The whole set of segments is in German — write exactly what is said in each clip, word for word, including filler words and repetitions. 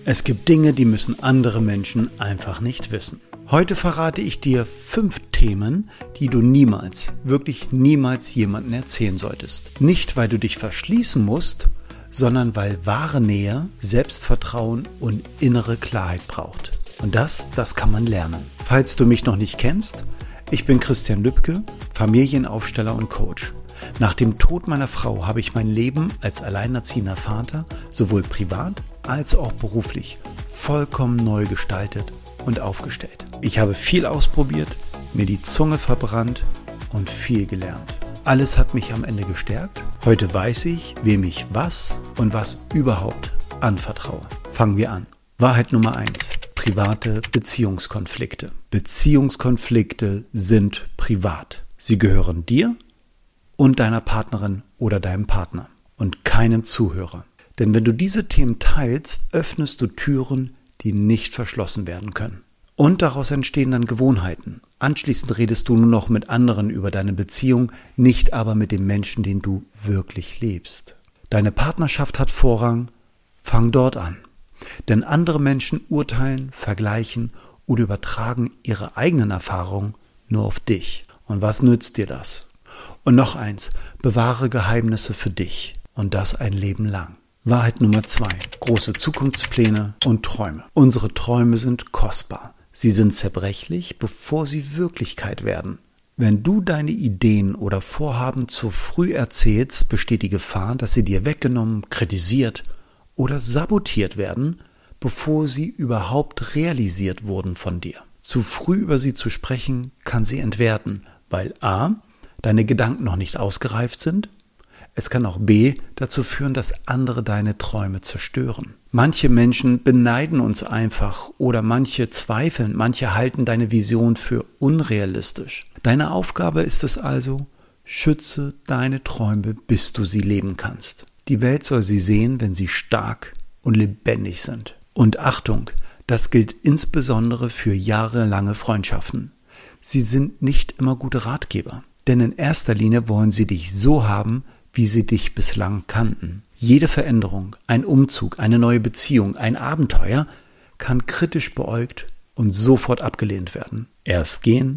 Es gibt Dinge, die müssen andere Menschen einfach nicht wissen. Heute verrate ich dir fünf Themen, die du niemals, wirklich niemals jemandem erzählen solltest. Nicht, weil du dich verschließen musst, sondern weil wahre Nähe, Selbstvertrauen und innere Klarheit braucht. Und das, das kann man lernen. Falls du mich noch nicht kennst, ich bin Christian Lübke, Familienaufsteller und Coach. Nach dem Tod meiner Frau habe ich mein Leben als alleinerziehender Vater sowohl privat als auch beruflich vollkommen neu gestaltet und aufgestellt. Ich habe viel ausprobiert, mir die Zunge verbrannt und viel gelernt. Alles hat mich am Ende gestärkt. Heute weiß ich, wem ich was und was überhaupt anvertraue. Fangen wir an. Wahrheit Nummer eins. Private Beziehungskonflikte. Beziehungskonflikte sind privat. Sie gehören dir und deiner Partnerin oder deinem Partner und keinem Zuhörer. Denn wenn du diese Themen teilst, öffnest du Türen, die nicht verschlossen werden können. Und daraus entstehen dann Gewohnheiten. Anschließend redest du nur noch mit anderen über deine Beziehung, nicht aber mit dem Menschen, den du wirklich liebst. Deine Partnerschaft hat Vorrang, fang dort an. Denn andere Menschen urteilen, vergleichen oder übertragen ihre eigenen Erfahrungen nur auf dich. Und was nützt dir das? Und noch eins, bewahre Geheimnisse für dich und das ein Leben lang. Wahrheit Nummer zwei, große Zukunftspläne und Träume. Unsere Träume sind kostbar. Sie sind zerbrechlich, bevor sie Wirklichkeit werden. Wenn du deine Ideen oder Vorhaben zu früh erzählst, besteht die Gefahr, dass sie dir weggenommen, kritisiert oder sabotiert werden, bevor sie überhaupt realisiert wurden von dir. Zu früh über sie zu sprechen, kann sie entwerten, weil a. deine Gedanken noch nicht ausgereift sind. Es kann auch b. dazu führen, dass andere deine Träume zerstören. Manche Menschen beneiden uns einfach oder manche zweifeln, manche halten deine Vision für unrealistisch. Deine Aufgabe ist es also, schütze deine Träume, bis du sie leben kannst. Die Welt soll sie sehen, wenn sie stark und lebendig sind. Und Achtung, das gilt insbesondere für jahrelange Freundschaften. Sie sind nicht immer gute Ratgeber. Denn in erster Linie wollen sie dich so haben, wie sie dich bislang kannten. Jede Veränderung, ein Umzug, eine neue Beziehung, ein Abenteuer kann kritisch beäugt und sofort abgelehnt werden. Erst gehen,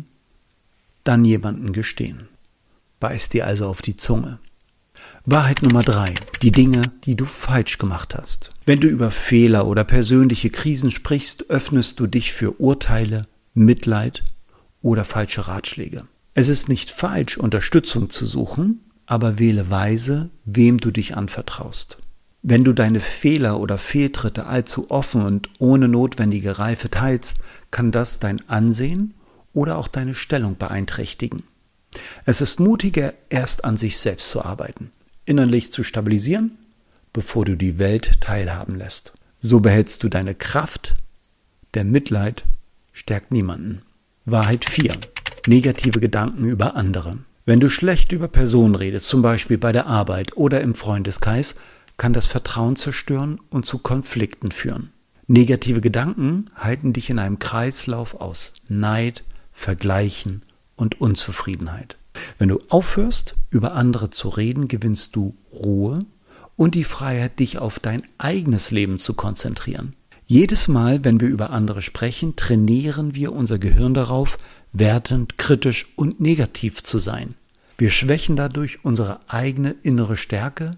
dann jemanden gestehen. Beiß dir also auf die Zunge. Wahrheit Nummer drei. Die Dinge, die du falsch gemacht hast. Wenn du über Fehler oder persönliche Krisen sprichst, öffnest du dich für Urteile, Mitleid oder falsche Ratschläge. Es ist nicht falsch, Unterstützung zu suchen, aber wähle weise, wem du dich anvertraust. Wenn du deine Fehler oder Fehltritte allzu offen und ohne notwendige Reife teilst, kann das dein Ansehen oder auch deine Stellung beeinträchtigen. Es ist mutiger, erst an sich selbst zu arbeiten, innerlich zu stabilisieren, bevor du die Welt teilhaben lässt. So behältst du deine Kraft, denn Mitleid stärkt niemanden. Wahrheit vier. Negative Gedanken über andere. Wenn du schlecht über Personen redest, zum Beispiel bei der Arbeit oder im Freundeskreis, kann das Vertrauen zerstören und zu Konflikten führen. Negative Gedanken halten dich in einem Kreislauf aus Neid, Vergleichen und Unzufriedenheit. Wenn du aufhörst, über andere zu reden, gewinnst du Ruhe und die Freiheit, dich auf dein eigenes Leben zu konzentrieren. Jedes Mal, wenn wir über andere sprechen, trainieren wir unser Gehirn darauf, wertend, kritisch und negativ zu sein. Wir schwächen dadurch unsere eigene innere Stärke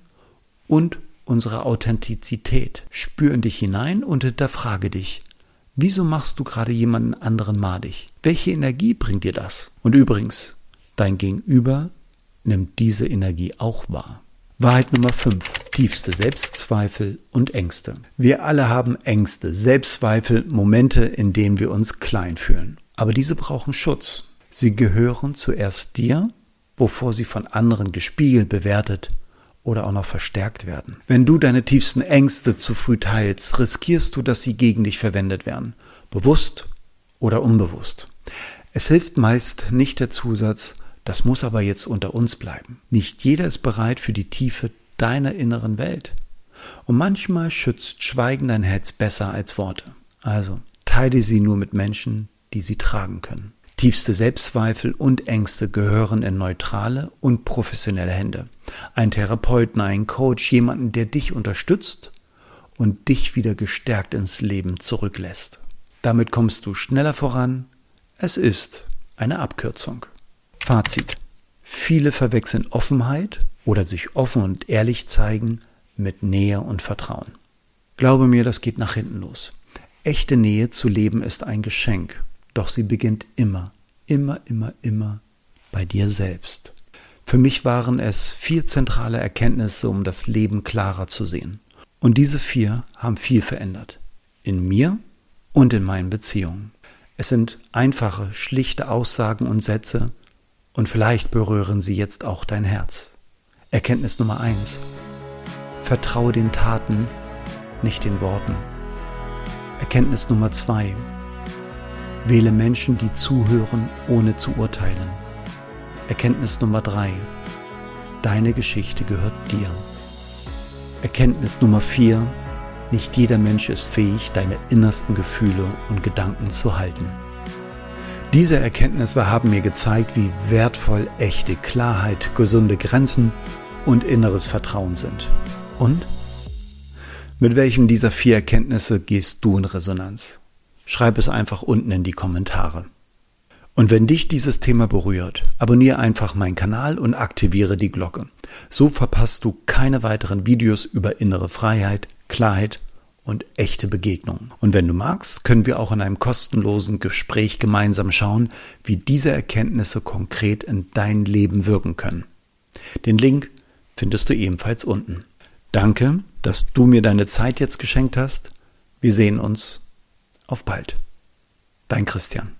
und unsere Authentizität. Spür in dich hinein und hinterfrage dich. Wieso machst du gerade jemanden anderen madig? Welche Energie bringt dir das? Und übrigens, dein Gegenüber nimmt diese Energie auch wahr. Wahrheit Nummer fünf. Tiefste Selbstzweifel und Ängste. Wir alle haben Ängste, Selbstzweifel, Momente, in denen wir uns klein fühlen. Aber diese brauchen Schutz. Sie gehören zuerst dir, bevor sie von anderen gespiegelt, bewertet oder auch noch verstärkt werden. Wenn du deine tiefsten Ängste zu früh teilst, riskierst du, dass sie gegen dich verwendet werden. Bewusst oder unbewusst. Es hilft meist nicht der Zusatz, das muss aber jetzt unter uns bleiben. Nicht jeder ist bereit für die Tiefe deiner inneren Welt. Und manchmal schützt Schweigen dein Herz besser als Worte. Also teile sie nur mit Menschen, die sie tragen können. Tiefste Selbstzweifel und Ängste gehören in neutrale und professionelle Hände. Ein Therapeuten, ein Coach, jemanden, der dich unterstützt und dich wieder gestärkt ins Leben zurücklässt. Damit kommst du schneller voran. Es ist eine Abkürzung. Fazit. Viele verwechseln Offenheit oder sich offen und ehrlich zeigen mit Nähe und Vertrauen. Glaube mir, das geht nach hinten los. Echte Nähe zu leben ist ein Geschenk, doch sie beginnt immer, immer, immer, immer bei dir selbst. Für mich waren es vier zentrale Erkenntnisse, um das Leben klarer zu sehen. Und diese vier haben viel verändert. In mir und in meinen Beziehungen. Es sind einfache, schlichte Aussagen und Sätze und vielleicht berühren sie jetzt auch dein Herz. Erkenntnis Nummer eins. Vertraue den Taten, nicht den Worten. Erkenntnis Nummer zwei. Wähle Menschen, die zuhören, ohne zu urteilen. Erkenntnis Nummer drei. Deine Geschichte gehört dir. Erkenntnis Nummer vier. Nicht jeder Mensch ist fähig, deine innersten Gefühle und Gedanken zu halten. Diese Erkenntnisse haben mir gezeigt, wie wertvoll echte Klarheit, gesunde Grenzen und inneres Vertrauen sind. Und? Mit welchem dieser vier Erkenntnisse gehst du in Resonanz? Schreib es einfach unten in die Kommentare. Und wenn dich dieses Thema berührt, abonniere einfach meinen Kanal und aktiviere die Glocke. So verpasst du keine weiteren Videos über innere Freiheit, Klarheit und echte Begegnungen. Und wenn du magst, können wir auch in einem kostenlosen Gespräch gemeinsam schauen, wie diese Erkenntnisse konkret in dein Leben wirken können. Den Link findest du ebenfalls unten. Danke, dass du mir deine Zeit jetzt geschenkt hast. Wir sehen uns. Auf bald. Dein Christian.